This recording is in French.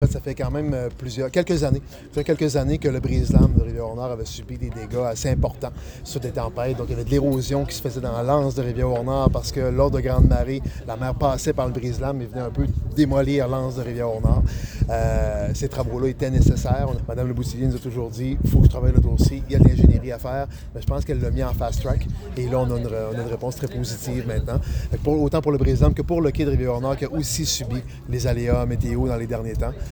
Ça fait quand même quelques années. Ça fait quelques années que le brise-lames de Rivière-au-Nord avait subi des dégâts assez importants sur des tempêtes. Donc, il y avait de l'érosion qui se faisait dans la l'anse de Rivière-au-Nord parce que lors de grandes marées, la mer passait par le brise-lames et venait un peu démolir l'anse de Rivière-au-Nord. Ces travaux-là étaient nécessaires. Mme Leboutillier nous a toujours dit il faut que je travaille le dossier, il y a de l'ingénierie à faire. Mais je pense qu'elle l'a mis en fast-track. Et là, on a une réponse très positive maintenant. Autant pour le brise-lames que pour le quai de Rivière-au-Nord qui a aussi subi les aléas météo dans les derniers temps.